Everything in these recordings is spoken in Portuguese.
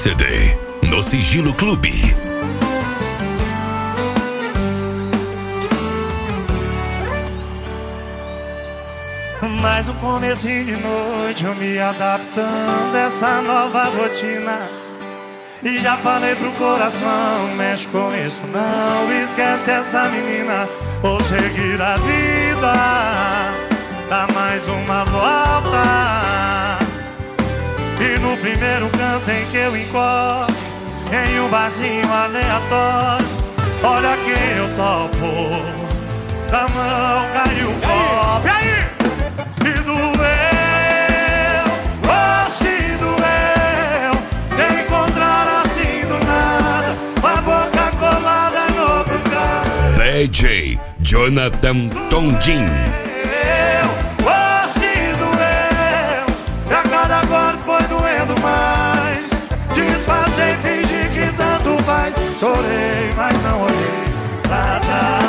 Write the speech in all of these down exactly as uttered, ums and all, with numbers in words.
C D, no Sigilo Clube. Mais um comecinho de noite, eu me adaptando a essa nova rotina. E já falei pro coração, mexe com isso não, esquece essa menina, vou seguir a vida, dá mais uma volta. E no primeiro canto em que eu encosto, em um barzinho aleatório, olha quem eu topo, da mão caiu o copo. E aí? E doeu, oh se doeu, te encontrar assim do nada, com a boca colada no outro cara. D J Jonathan Tondin. Oh se doeu, e a cada agora foi doendo mais. Disfarcei, fingi que tanto faz. Chorei, mas não olhei pra trás.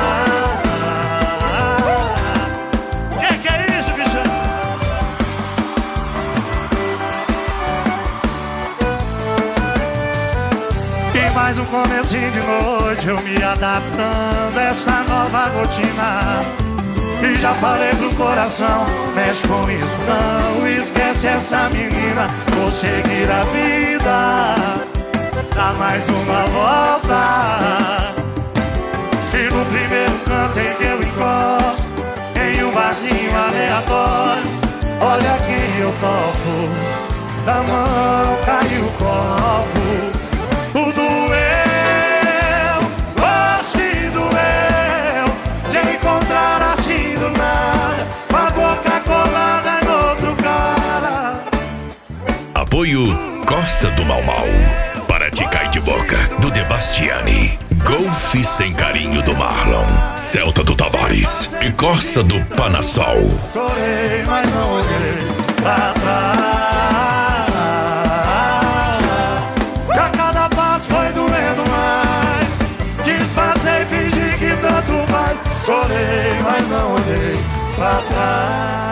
Mais um comecinho de noite, eu me adaptando a essa nova rotina. E já falei pro coração, mexe com isso não, esquece essa menina, vou seguir a vida, dá mais uma volta. E no primeiro canto em que eu encosto, em um barzinho aleatório, olha quem eu topo, da mão caiu o copo. O doeu, oh se doeu, de encontrar assim do nada, com a boca colada no outro cara. Apoio Costa do Mau Mau, Para Te Cair de Boca, do Debastiani, Golfe Sem Carinho do Marlon, Celta do Tavares e Costa do Panassol. Chorei, mas não olhei pra trás. Foi doendo mais, disfarcei, fingi que tanto faz. Chorei, mas não olhei pra trás.